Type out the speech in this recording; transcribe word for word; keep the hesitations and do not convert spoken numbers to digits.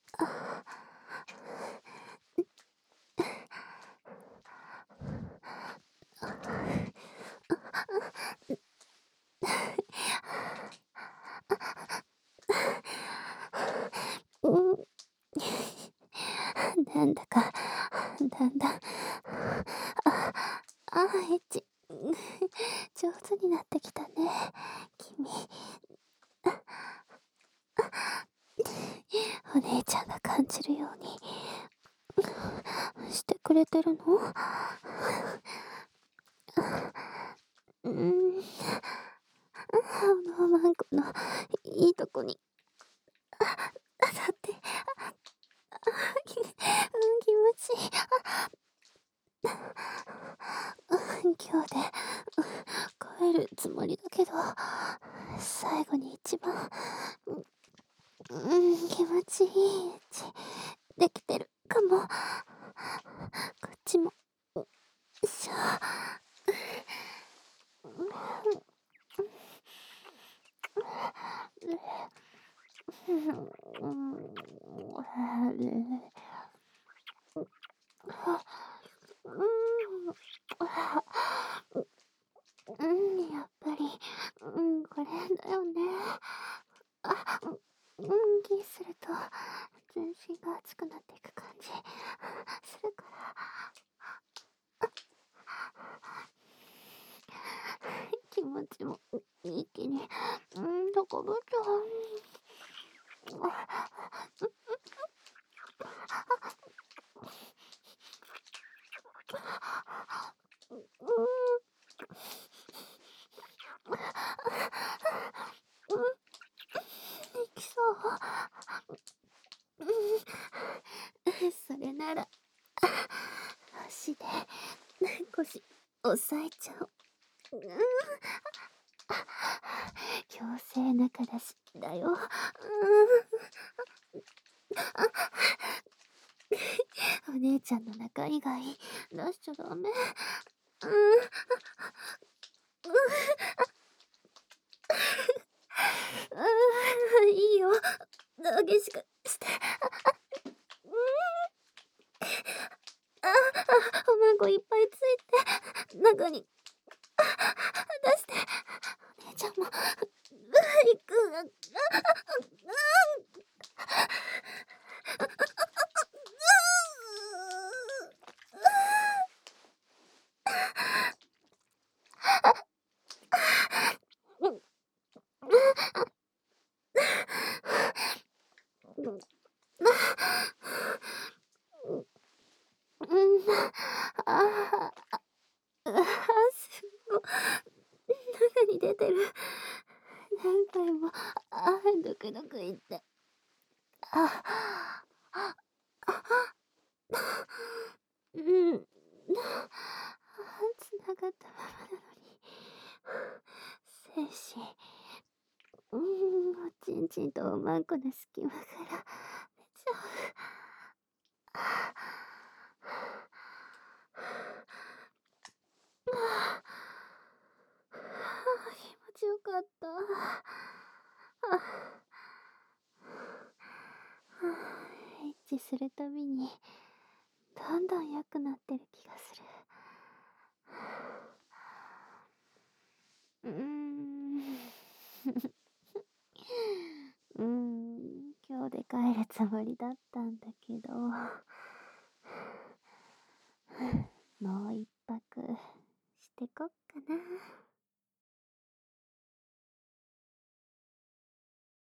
あ、うん。なんだか、だんだん、あ、あ、エッチ、上手になってきたね、君。お姉ちゃんが感じるようにしてくれてるの？うーん。あの、マンコのいいとこに、当たって、あ、きうん、気持ちいい。うん、今日で、うん、帰るつもりだけど、最後に一番、うん、気持ちいいエッチできてるかも。こっちも、よいしょ。うん、やっぱり、うん、これだよね。あ、うん、気すると、全身が熱くなっていく感じするから。気持ちも一気に、うん、高ぶっちゃう。うん。うん、できそう。うん。それなら、足で腰押さえちゃおう。うん。強制中出しだよ。うん。お姉ちゃんの中以外出しちゃダメ。うん。うん、いいよ。激しくして。うん。ああ、おまんこいっぱいついて、中に、出して。お姉ちゃんも、う、行く。あ、うん。うん。うん、ああ、ああ、すご、中に出てる。何回も、ああ、ドクドクいって。あ、あ、あ、うん。繋がったままなのに。精子、うーん、おちんちんとおまんこの隙間から出ちゃう。ああ、気持ちよかった。あ、エッチするたびに、どんどん良くなってる気がする。うーん。うーん、今日で帰るつもりだったんだけど、もう一泊してこっ